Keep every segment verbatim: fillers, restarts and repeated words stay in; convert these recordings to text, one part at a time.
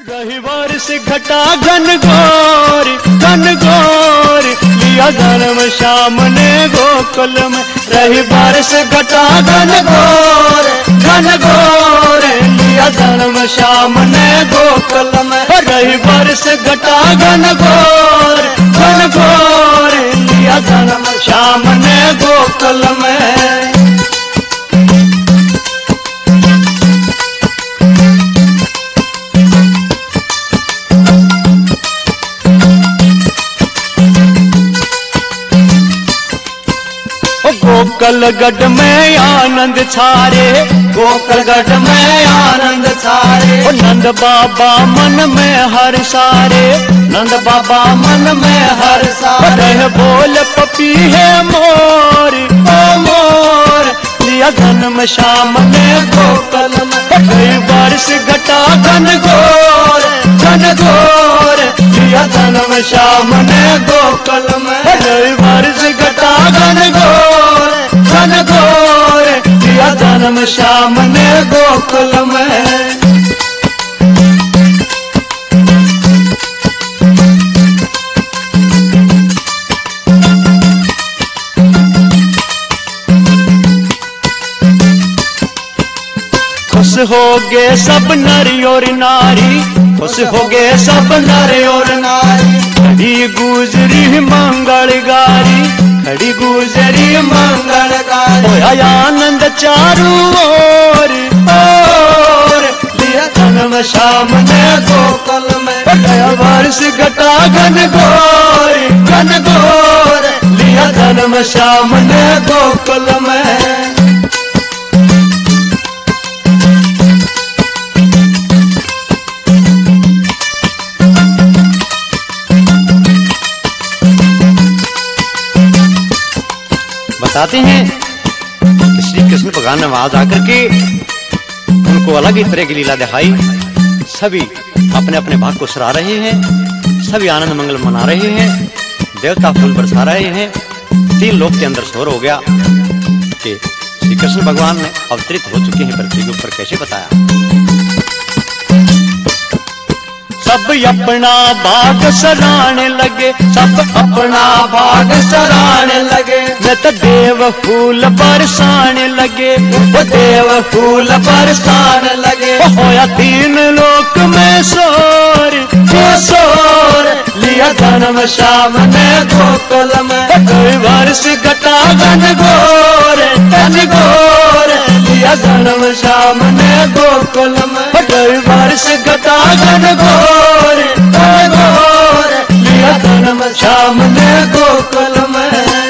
रविवार से घटा घन घोर घन घोर लिया जन्म श्याम ने गोकुल में। रविवार से घटा घन घोर घन घोर लिया जन्म श्याम ने गोकुल में। रविवार से घटा घन घोर घन घोर लिया जन्म श्याम ने गोकुल में। गोकलगढ़ में आनंद छारे गोकलगढ़ में आनंद छारे। नंद बाबा मन में हर सारे नंद बाबा मन में हर सारे। बोल पपी है मोर ओ मोर लिया जन्म श्याम ने गोकुल में। रविवार से घटा घन घोर घन घोर लिया जन्म श्याम ने गोकुल में। रविवार से घटा घन घोर घन घोर लिया जन्म श्याम ने गोकुल में। खुश हो गए सब नरी और नारी खुश हो गए सब नर और नारी। खड़ी गुजरी मंगल गारी खड़ी गुजरी मंगल गारी। आनंद चारू ओर ओर लिया जन्म श्याम ने गोकुल में। वर्ष घटा घन घोर घन घोर लिया जन्म श्याम ने गोकुल में। बताते हैं कि श्री कृष्ण भगवान ने वहां जाकर के उनको अलग ही तरह की लीला दिखाई। सभी अपने अपने भाग को सराह रहे हैं, सभी आनंद मंगल मना रहे हैं, देवता फूल बरसा रहे हैं। तीन लोक के अंदर शोर हो गया कि श्री कृष्ण भगवान ने अवतरित हो चुके हैं पृथ्वी के ऊपर। कैसे बताया? सब अपना भाग सराहने लगे सब अपना भाग सराहने लगे। न तो देव फूल बरसाने लगे वो देव फूल बरसाने लगे। होया तीन लोक में शोर वो शोर लिया जन्म श्याम ने गोकुल में। रविवार से घटा घन घोर घन घोर लिया जन्म श्याम ने गोकुल में। रविवार से घटा घन घोर घन घोर लिया जन्म श्याम ने गोकुल में।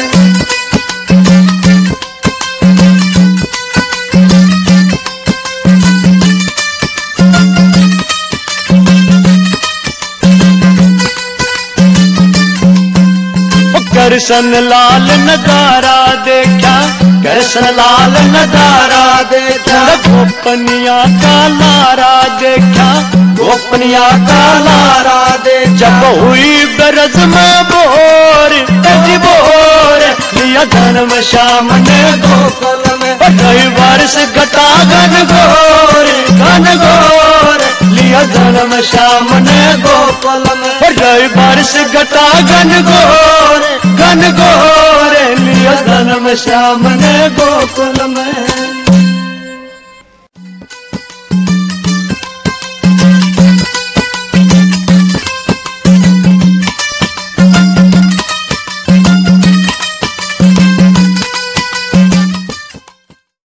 कृष्ण लाल नजारा देखा कृष्ण लाल नजारा देखा। गोपनिया का लारा देखा गोपनिया का लारा देखा। जब हुई ब्रज में बोर बोर लिया जन्म श्याम ने गोकुल में। रविवार से घटा घन घोर घन घोर लिया जन्म श्याम ने गोकुल में। रविवार से घटा घन घोर घन घोर लिया जन्म श्याम ने गोकुल में।